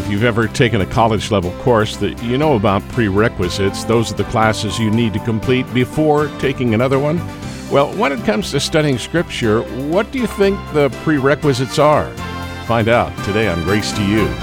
If you've ever taken a college-level course, that you know about prerequisites. Those are the classes you need to complete before taking another one. Well, when it comes to studying Scripture, what do you think the prerequisites are? Find out today on Grace to You.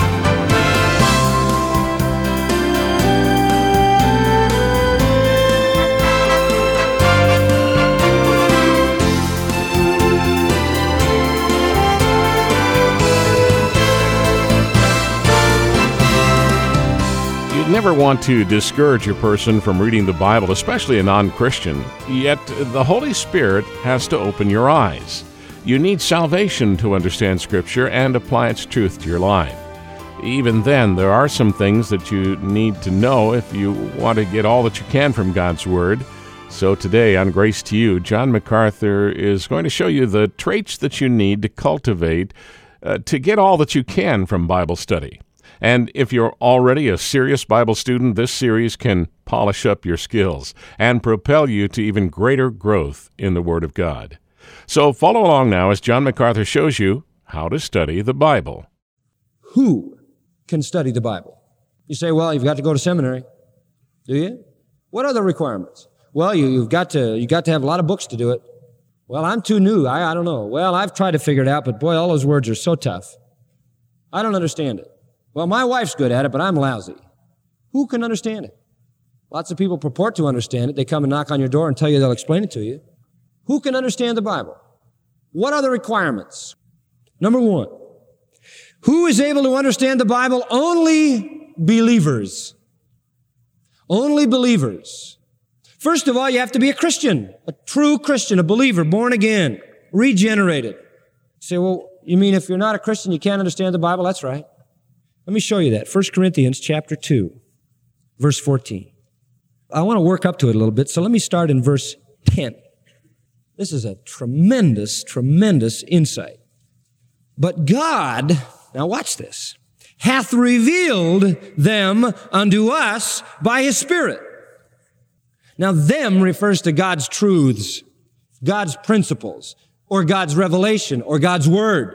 Never want to discourage a person from reading the Bible, especially a non-Christian, yet the Holy Spirit has to open your eyes. You need salvation to understand Scripture and apply its truth to your life. Even then, there are some things that you need to know if you want to get all that you can from God's Word. So today on Grace to You, John MacArthur is going to show you the traits that you need to cultivate to get all that you can from Bible study. And if you're already a serious Bible student, this series can polish up your skills and propel you to even greater growth in the Word of God. So follow along now as John MacArthur shows you how to study the Bible. Who can study the Bible? You say, well, you've got to go to seminary. Do you? What are the requirements? Well, you've got to have a lot of books to do it. Well, I'm too new. I don't know. Well, I've tried to figure it out, but boy, all those words are so tough. I don't understand it. Well, my wife's good at it, but I'm lousy. Who can understand it? Lots of people purport to understand it. They come and knock on your door and tell you they'll explain it to you. Who can understand the Bible? What are the requirements? Number one, who is able to understand the Bible? Only believers. Only believers. First of all, you have to be a Christian, a true Christian, a believer, born again, regenerated. You say, well, you mean if you're not a Christian, you can't understand the Bible? That's right. Let me show you that. 1 Corinthians chapter 2, verse 14. I want to work up to it a little bit, so let me start in verse 10. This is a tremendous, tremendous insight. But God, now watch this, hath revealed them unto us by His Spirit. Now, them refers to God's truths, God's principles, or God's revelation, or God's Word.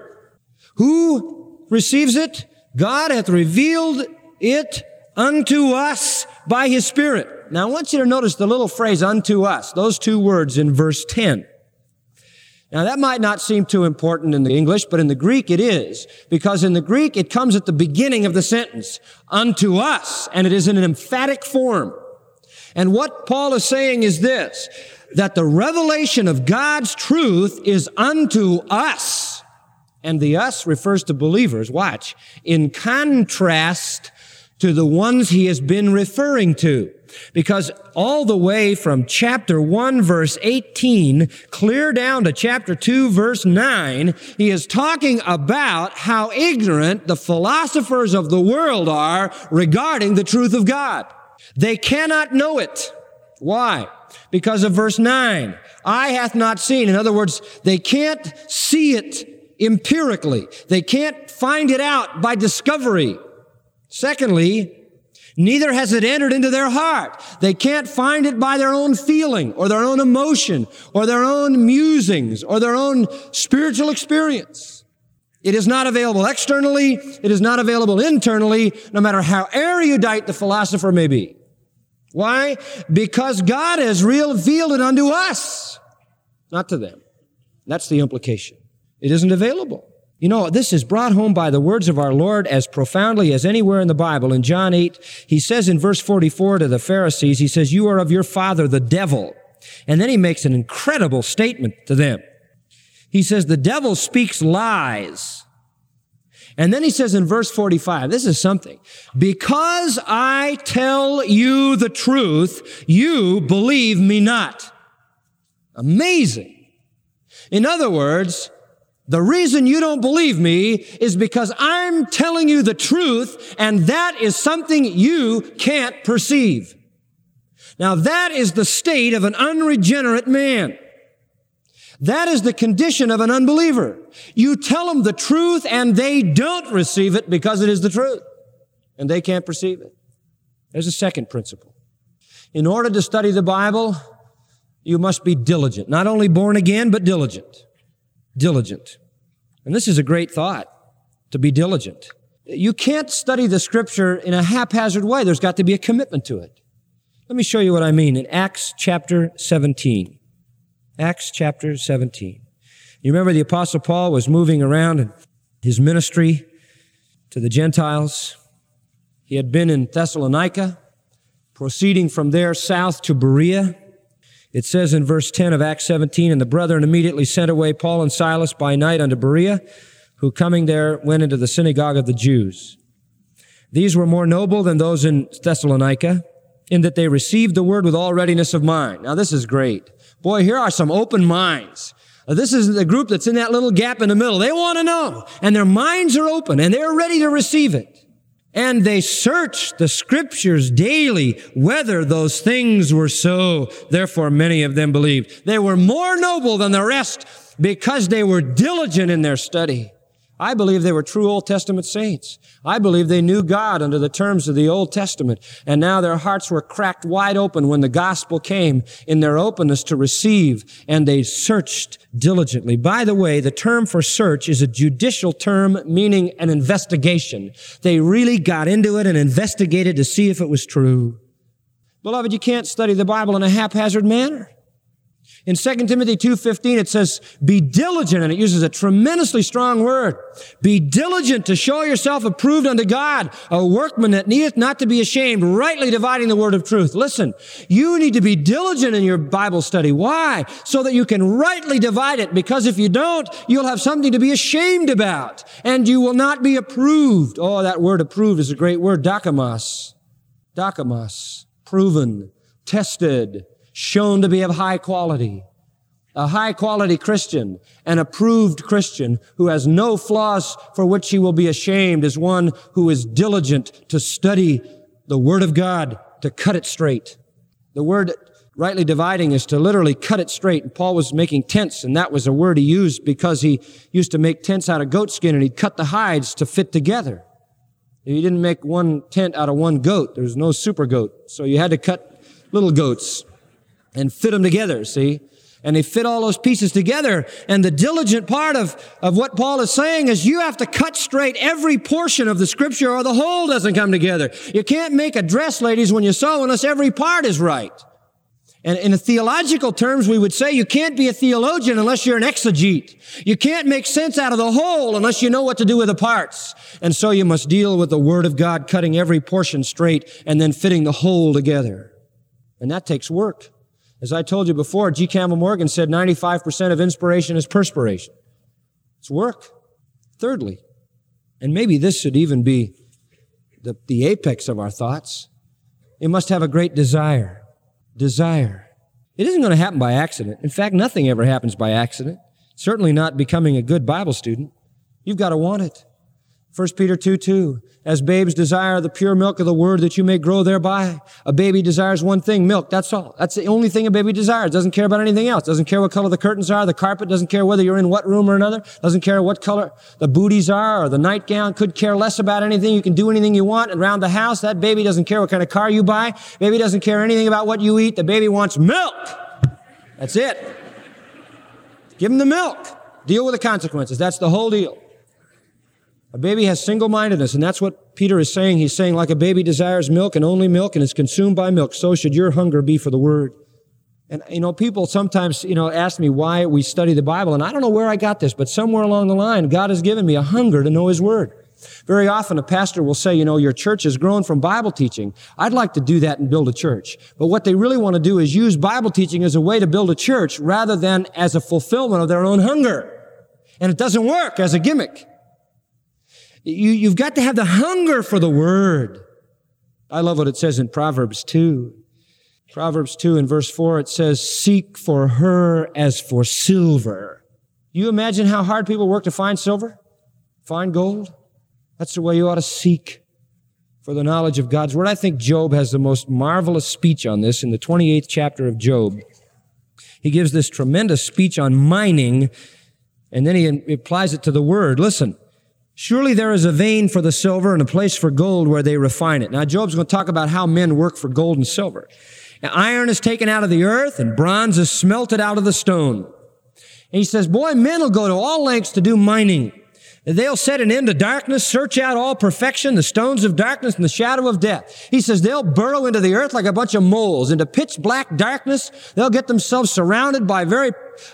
Who receives it? God hath revealed it unto us by His Spirit. Now, I want you to notice the little phrase, unto us, those two words in verse 10. Now, that might not seem too important in the English, but in the Greek it is, because in the Greek it comes at the beginning of the sentence, unto us, and it is in an emphatic form. And what Paul is saying is this, that the revelation of God's truth is unto us. And the us refers to believers, watch, in contrast to the ones he has been referring to. Because all the way from chapter 1, verse 18, clear down to chapter 2, verse 9, he is talking about how ignorant the philosophers of the world are regarding the truth of God. They cannot know it. Why? Because of verse 9. Eye hath not seen. In other words, they can't see it empirically. They can't find it out by discovery. Secondly, neither has it entered into their heart. They can't find it by their own feeling or their own emotion or their own musings or their own spiritual experience. It is not available externally. It is not available internally, no matter how erudite the philosopher may be. Why? Because God has revealed it unto us, not to them. That's the implication. It isn't available. You know, this is brought home by the words of our Lord as profoundly as anywhere in the Bible. In John 8, he says in verse 44 to the Pharisees, he says, you are of your father, the devil. And then he makes an incredible statement to them. He says, the devil speaks lies. And then he says in verse 45, this is something. Because I tell you the truth, you believe me not. Amazing. In other words, the reason you don't believe me is because I'm telling you the truth, and that is something you can't perceive. Now, that is the state of an unregenerate man. That is the condition of an unbeliever. You tell them the truth, and they don't receive it because it is the truth, and they can't perceive it. There's a second principle. In order to study the Bible, you must be diligent. Not only born again, but diligent. Diligent. And this is a great thought, to be diligent. You can't study the Scripture in a haphazard way. There's got to be a commitment to it. Let me show you what I mean in Acts chapter 17. Acts chapter 17. You remember the Apostle Paul was moving around in his ministry to the Gentiles. He had been in Thessalonica, proceeding from there south to Berea. It says in verse 10 of Acts 17, "And the brethren immediately sent away Paul and Silas by night unto Berea, who coming there went into the synagogue of the Jews. These were more noble than those in Thessalonica, in that they received the word with all readiness of mind." Now this is great. Boy, here are some open minds. This is the group that's in that little gap in the middle. They want to know, and their minds are open, and they're ready to receive it. And they searched the Scriptures daily, whether those things were so. Therefore, many of them believed. They were more noble than the rest because they were diligent in their study. I believe they were true Old Testament saints. I believe they knew God under the terms of the Old Testament. And now their hearts were cracked wide open when the gospel came in their openness to receive, and they searched diligently. By the way, the term for search is a judicial term meaning an investigation. They really got into it and investigated to see if it was true. Beloved, you can't study the Bible in a haphazard manner. In 2 Timothy 2:15, it says, "Be diligent," and it uses a tremendously strong word. "Be diligent to show yourself approved unto God, a workman that needeth not to be ashamed, rightly dividing the word of truth." Listen, you need to be diligent in your Bible study. Why? So that you can rightly divide it, because if you don't, you'll have something to be ashamed about, and you will not be approved. Oh, that word approved is a great word, dokimos. Dokimos, proven, tested, shown to be of high quality. A high-quality Christian, an approved Christian who has no flaws for which he will be ashamed, is one who is diligent to study the Word of God, to cut it straight. The word rightly dividing is to literally cut it straight. And Paul was making tents, and that was a word he used because he used to make tents out of goat skin, and he'd cut the hides to fit together. He didn't make one tent out of one goat. There was no super goat. So you had to cut little goats and fit them together, see? And they fit all those pieces together. And the diligent part of what Paul is saying is you have to cut straight every portion of the Scripture or the whole doesn't come together. You can't make a dress, ladies, when you sew unless every part is right. And in theological terms, we would say you can't be a theologian unless you're an exegete. You can't make sense out of the whole unless you know what to do with the parts. And so you must deal with the Word of God, cutting every portion straight and then fitting the whole together. And that takes work. As I told you before, G. Campbell Morgan said 95% of inspiration is perspiration. It's work. Thirdly, and maybe this should even be the apex of our thoughts, it must have a great desire. Desire. It isn't going to happen by accident. In fact, nothing ever happens by accident. Certainly not becoming a good Bible student. You've got to want it. 1 Peter 2:2, "As babes desire the pure milk of the word that you may grow thereby." A baby desires one thing, milk, that's all. That's the only thing a baby desires. Doesn't care about anything else. Doesn't care what color the curtains are, the carpet, doesn't care whether you're in what room or another. Doesn't care what color the booties are or the nightgown. Could care less about anything. You can do anything you want around the house. That baby doesn't care what kind of car you buy. Baby doesn't care anything about what you eat. The baby wants milk. That's it. Give him the milk. Deal with the consequences. That's the whole deal. A baby has single-mindedness, and that's what Peter is saying. He's saying, like a baby desires milk and only milk and is consumed by milk, so should your hunger be for the Word. And, people sometimes, ask me why we study the Bible, and I don't know where I got this, but somewhere along the line, God has given me a hunger to know His Word. Very often a pastor will say, your church has grown from Bible teaching. I'd like to do that and build a church. But what they really want to do is use Bible teaching as a way to build a church rather than as a fulfillment of their own hunger. And it doesn't work as a gimmick. You've got to have the hunger for the Word. I love what it says in Proverbs 2. Proverbs 2 in verse 4, it says, "Seek for her as for silver." You imagine how hard people work to find silver? Find gold? That's the way you ought to seek for the knowledge of God's Word. I think Job has the most marvelous speech on this in the 28th chapter of Job. He gives this tremendous speech on mining, and then he applies it to the Word. Listen. "Surely there is a vein for the silver and a place for gold where they refine it." Now, Job's going to talk about how men work for gold and silver. "Now, iron is taken out of the earth and bronze is smelted out of the stone." And he says, boy, men will go to all lengths to do mining. They'll set an end to darkness, search out all perfection, the stones of darkness and the shadow of death. He says they'll burrow into the earth like a bunch of moles, into pitch black darkness. They'll get themselves surrounded by very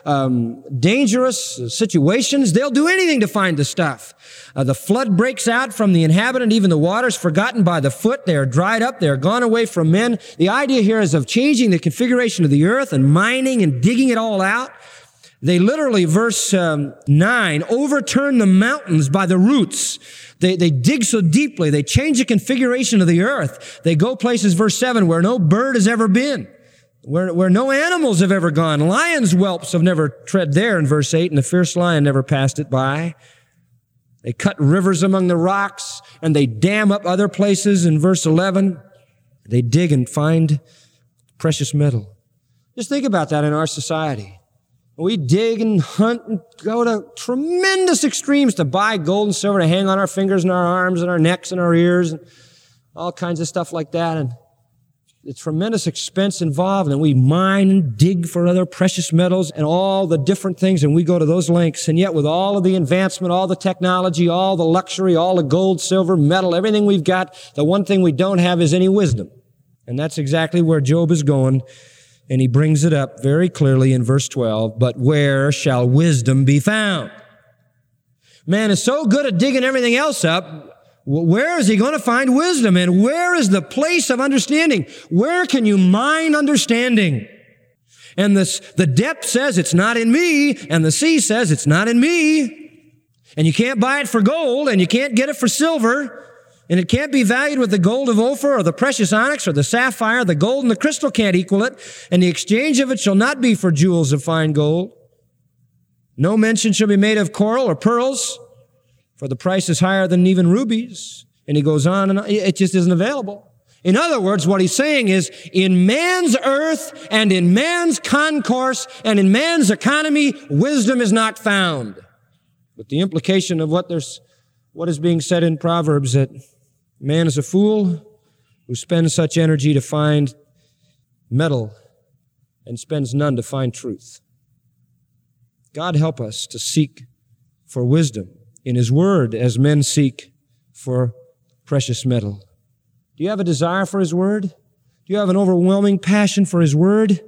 dangerous situations. They'll do anything to find the stuff. The flood breaks out from the inhabitant, even the waters forgotten by the foot. They are dried up. They are gone away from men. The idea here is of changing the configuration of the earth and mining and digging it all out. They literally, verse 9, overturn the mountains by the roots. They dig so deeply. They change the configuration of the earth. They go places, verse 7, where no bird has ever been, where no animals have ever gone. Lions' whelps have never tread there in verse 8, and the fierce lion never passed it by. They cut rivers among the rocks, and they dam up other places in verse 11. They dig and find precious metal. Just think about that in our society. We dig and hunt and go to tremendous extremes to buy gold and silver to hang on our fingers and our arms and our necks and our ears and all kinds of stuff like that. And the tremendous expense involved. And we mine and dig for other precious metals and all the different things. And we go to those lengths. And yet with all of the advancement, all the technology, all the luxury, all the gold, silver, metal, everything we've got, the one thing we don't have is any wisdom. And that's exactly where Job is going. And he brings it up very clearly in verse 12, but where shall wisdom be found? Man is so good at digging everything else up. Where is he going to find wisdom? And where is the place of understanding? Where can you mine understanding? And the depth says it's not in me, and the sea says it's not in me. And you can't buy it for gold, and you can't get it for silver. And it can't be valued with the gold of Ophir or the precious onyx or the sapphire. The gold and the crystal can't equal it. And the exchange of it shall not be for jewels of fine gold. No mention shall be made of coral or pearls, for the price is higher than even rubies. And he goes on and on. It just isn't available. In other words, what he's saying is, in man's earth and in man's concourse and in man's economy, wisdom is not found. But the implication of what is being said in Proverbs, that man is a fool who spends such energy to find metal and spends none to find truth. God help us to seek for wisdom in His Word as men seek for precious metal. Do you have a desire for His Word? Do you have an overwhelming passion for His Word?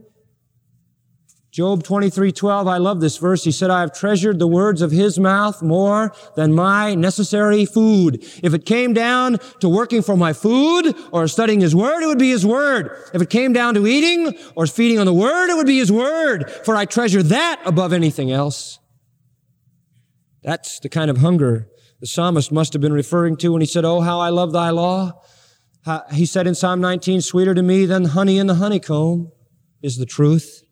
Job 23:12, I love this verse. He said, I have treasured the words of His mouth more than my necessary food. If it came down to working for my food or studying His Word, it would be His Word. If it came down to eating or feeding on the Word, it would be His Word. For I treasure that above anything else. That's the kind of hunger the psalmist must have been referring to when he said, oh, how I love thy law. He said in Psalm 19, sweeter to me than honey in the honeycomb is the truth.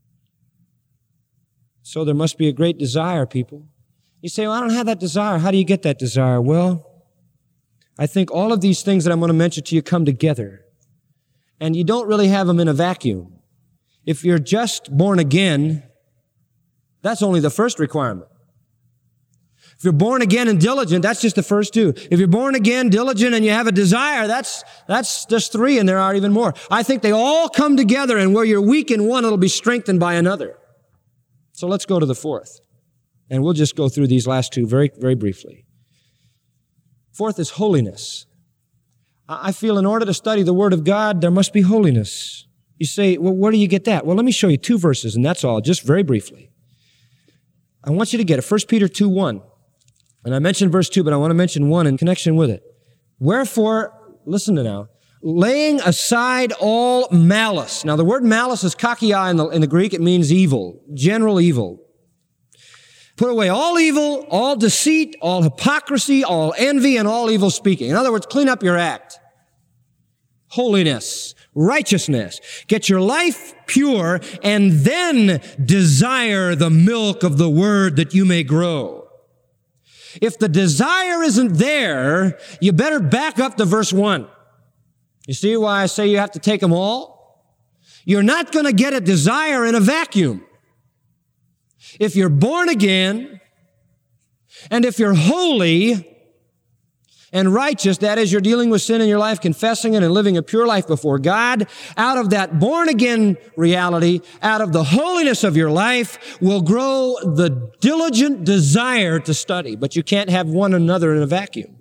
So there must be a great desire, people. You say, well, I don't have that desire. How do you get that desire? Well, I think all of these things that I'm going to mention to you come together. And you don't really have them in a vacuum. If you're just born again, that's only the first requirement. If you're born again and diligent, that's just the first two. If you're born again, diligent, and you have a desire, that's just three, and there are even more. I think they all come together, and where you're weak in one, it'll be strengthened by another. So let's go to the fourth. And we'll just go through these last two very, very briefly. Fourth is holiness. I feel in order to study the Word of God, there must be holiness. You say, well, where do you get that? Well, let me show you two verses, and that's all, just very briefly. I want you to get it. 1 Peter 2:1. And I mentioned verse 2, but I want to mention 1 in connection with it. Wherefore, listen to now, laying aside all malice. Now, the word malice is kakia in the Greek. It means evil, general evil. Put away all evil, all deceit, all hypocrisy, all envy, and all evil speaking. In other words, clean up your act. Holiness, righteousness. Get your life pure, and then desire the milk of the Word that you may grow. If the desire isn't there, you better back up to verse 1. You see why I say you have to take them all? You're not going to get a desire in a vacuum. If you're born again, and if you're holy, and righteous, that is, you're dealing with sin in your life, confessing it and living a pure life before God, out of that born-again reality, out of the holiness of your life, will grow the diligent desire to study. But you can't have one another in a vacuum.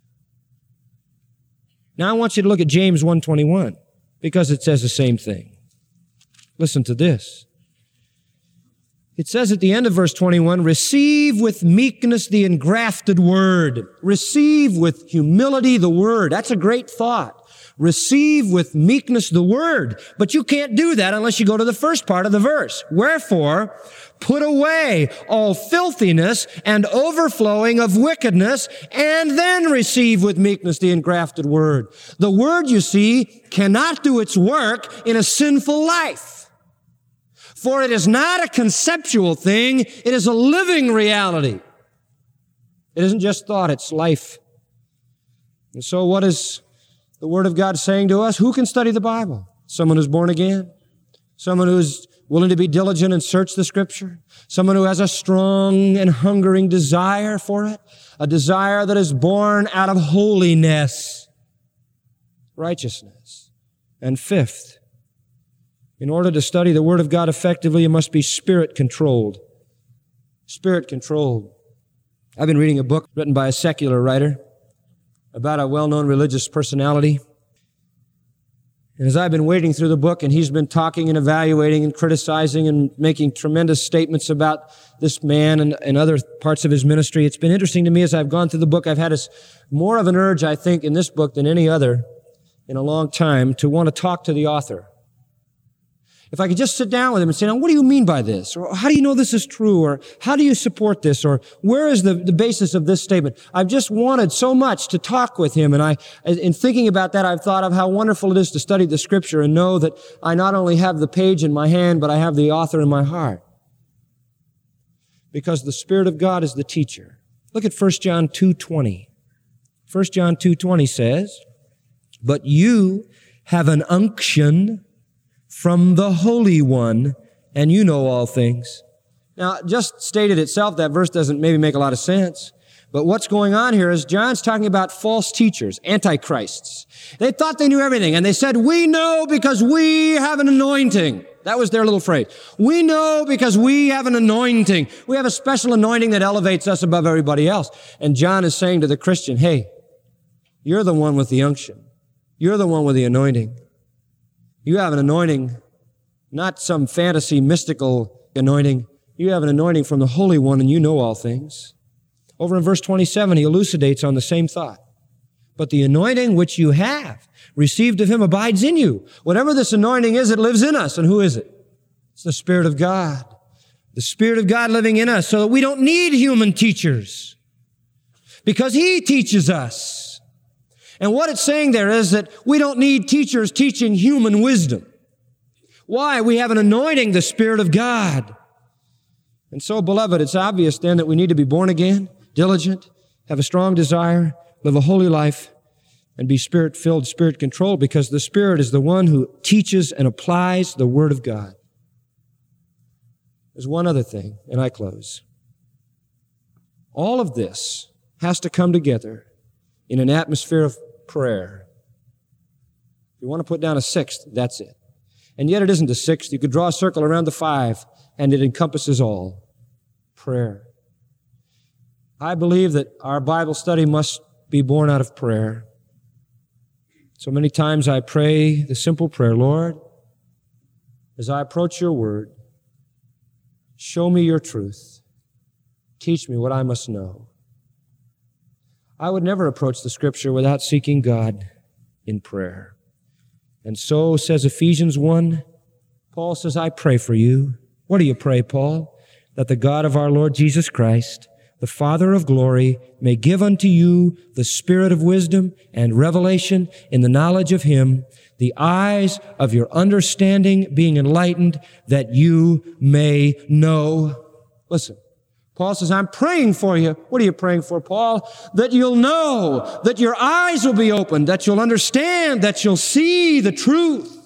Now I want you to look at James 1:21, because it says the same thing. Listen to this. It says at the end of verse 21, receive with meekness the engrafted word. Receive with humility the word. That's a great thought. Receive with meekness the word. But you can't do that unless you go to the first part of the verse. Wherefore, put away all filthiness and overflowing of wickedness, and then receive with meekness the engrafted word. The word, you see, cannot do its work in a sinful life. For it is not a conceptual thing, it is a living reality. It isn't just thought, it's life. And so what is the Word of God saying to us? Who can study the Bible? Someone who's born again? Someone who's willing to be diligent and search the Scripture? Someone who has a strong and hungering desire for it? A desire that is born out of holiness, righteousness. And fifth, in order to study the Word of God effectively, you must be Spirit-controlled. Spirit-controlled. I've been reading a book written by a secular writer about a well-known religious personality. And as I've been wading through the book, and he's been talking and evaluating and criticizing and making tremendous statements about this man and other parts of his ministry, it's been interesting to me as I've gone through the book. I've had more of an urge, I think, in this book than any other in a long time to want to talk to the author. If I could just sit down with him and say, now, what do you mean by this? Or how do you know this is true? Or how do you support this? Or where is the basis of this statement? I've just wanted so much to talk with him. And in thinking about that, I've thought of how wonderful it is to study the Scripture and know that I not only have the page in my hand, but I have the author in my heart. Because the Spirit of God is the teacher. Look at 1 John 2:20. 1 John 2:20 says, but you have an unction from the Holy One, and you know all things. Now, just stated itself, that verse doesn't maybe make a lot of sense. But what's going on here is John's talking about false teachers, antichrists. They thought they knew everything, and they said, we know because we have an anointing. That was their little phrase. We know because we have an anointing. We have a special anointing that elevates us above everybody else. And John is saying to the Christian, hey, you're the one with the unction. You're the one with the anointing. You have an anointing, not some fantasy, mystical anointing. You have an anointing from the Holy One, and you know all things. Over in verse 27, he elucidates on the same thought. But the anointing which you have received of him abides in you. Whatever this anointing is, it lives in us. And who is it? It's the Spirit of God. The Spirit of God living in us so that we don't need human teachers because he teaches us. And what it's saying there is that we don't need teachers teaching human wisdom. Why? We have an anointing, the Spirit of God. And so, beloved, it's obvious then that we need to be born again, diligent, have a strong desire, live a holy life, and be Spirit-filled, Spirit-controlled, because the Spirit is the one who teaches and applies the Word of God. There's one other thing, and I close. All of this has to come together in an atmosphere of prayer. If you want to put down a sixth, that's it. And yet it isn't a sixth. You could draw a circle around the 5, and it encompasses all. Prayer. I believe that our Bible study must be born out of prayer. So many times I pray the simple prayer, Lord, as I approach your word, show me your truth. Teach me what I must know. I would never approach the Scripture without seeking God in prayer. And so, says Ephesians 1, Paul says, I pray for you. What do you pray, Paul? That the God of our Lord Jesus Christ, the Father of glory, may give unto you the spirit of wisdom and revelation in the knowledge of him, the eyes of your understanding being enlightened, that you may know. Listen. Paul says, I'm praying for you. What are you praying for, Paul? That you'll know, that your eyes will be opened, that you'll understand, that you'll see the truth.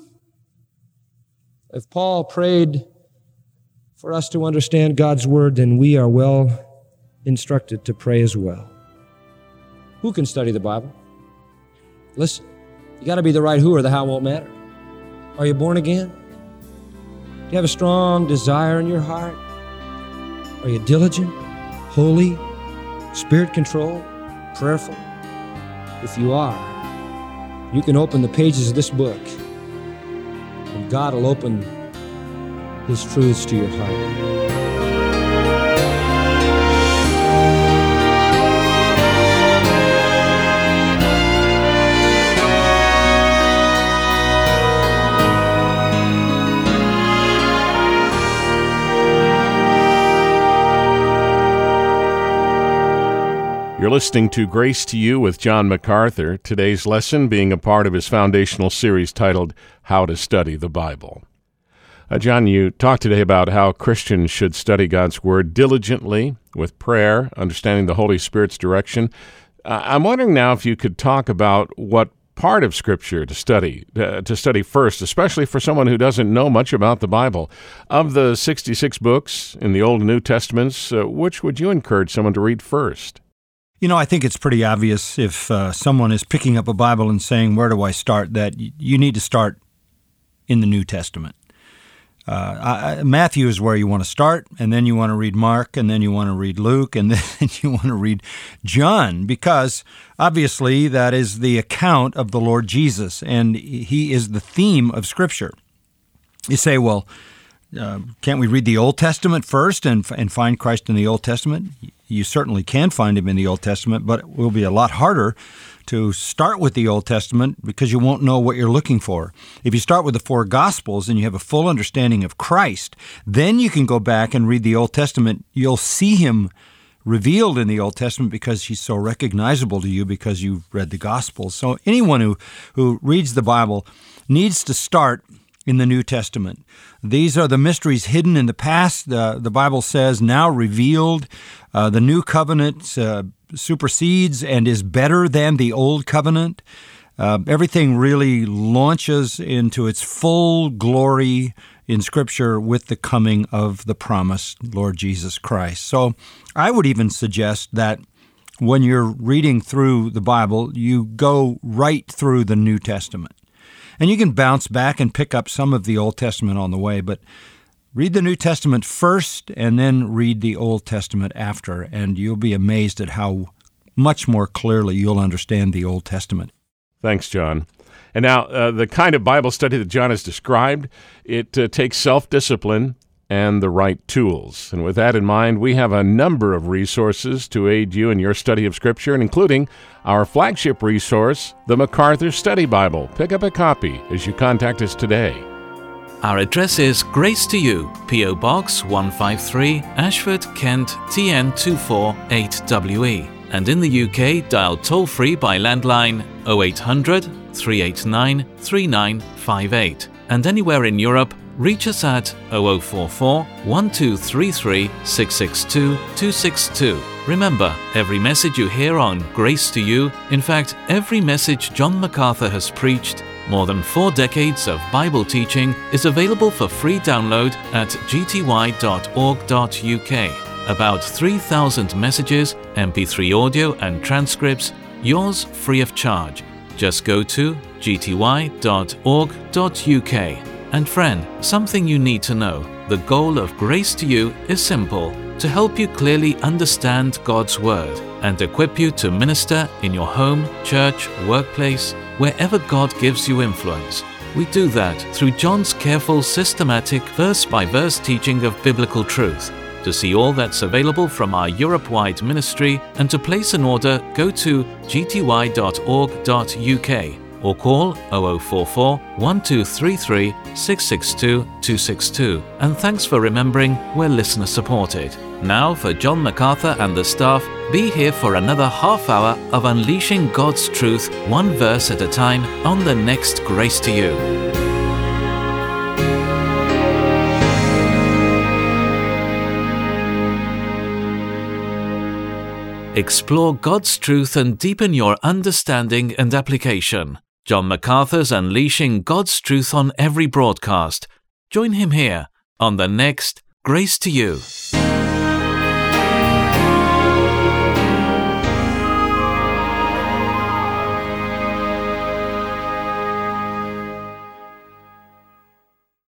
If Paul prayed for us to understand God's word, then we are well instructed to pray as well. Who can study the Bible? Listen, you got to be the right who, or the how won't matter. Are you born again? Do you have a strong desire in your heart? Are you diligent, holy, Spirit-controlled, prayerful? If you are, you can open the pages of this book, and God will open His truths to your heart. You're listening to Grace to You with John MacArthur, today's lesson being a part of his foundational series titled How to Study the Bible. John, you talked today about how Christians should study God's Word diligently, with prayer, understanding the Holy Spirit's direction. I'm wondering now if you could talk about what part of Scripture to study first, especially for someone who doesn't know much about the Bible. Of the 66 books in the Old and New Testaments, which would you encourage someone to read first? You know, I think it's pretty obvious if someone is picking up a Bible and saying, where do I start, that you need to start in the New Testament. Matthew is where you want to start, and then you want to read Mark, and then you want to read Luke, and then you want to read John, because obviously that is the account of the Lord Jesus, and He is the theme of Scripture. You say, well, can't we read the Old Testament first and find Christ in the Old Testament? You certainly can find Him in the Old Testament, but it will be a lot harder to start with the Old Testament because you won't know what you're looking for. If you start with the four Gospels and you have a full understanding of Christ, then you can go back and read the Old Testament. You'll see Him revealed in the Old Testament because He's so recognizable to you because you've read the Gospels. So anyone who reads the Bible needs to start in the New Testament. These are the mysteries hidden in the past. The Bible says now revealed. The new covenant supersedes and is better than the old covenant. Everything really launches into its full glory in Scripture with the coming of the promised Lord Jesus Christ. So I would even suggest that when you're reading through the Bible, you go right through the New Testament. And you can bounce back and pick up some of the Old Testament on the way, but read the New Testament first and then read the Old Testament after, and you'll be amazed at how much more clearly you'll understand the Old Testament. Thanks, John. And now, the kind of Bible study that John has described, it takes self-discipline and the right tools. And with that in mind, we have a number of resources to aid you in your study of Scripture, including our flagship resource, the MacArthur Study Bible. Pick up a copy as you contact us today. Our address is Grace to You, P.O. Box 153, Ashford, Kent, TN 248WE. And in the UK, dial toll-free by landline 0800 389 3958. And anywhere in Europe, reach us at 0044 1233 662 262. Remember, every message you hear on Grace to You, in fact, every message John MacArthur has preached, more than 4 decades of Bible teaching, is available for free download at gty.org.uk. About 3,000 messages, MP3 audio and transcripts, yours free of charge. Just go to gty.org.uk. And friend, something you need to know. The goal of Grace to You is simple: to help you clearly understand God's Word and equip you to minister in your home, church, workplace, wherever God gives you influence. We do that through John's careful, systematic, verse-by-verse teaching of biblical truth. To see all that's available from our Europe-wide ministry and to place an order, go to gty.org.uk. or call 0044 1233 662 262. And thanks for remembering we're listener supported. Now for John MacArthur and the staff, be here for another half hour of unleashing God's truth, one verse at a time, on the next Grace to You. Explore God's truth and deepen your understanding and application. John MacArthur's Unleashing God's Truth on every broadcast. Join him here on the next Grace to You.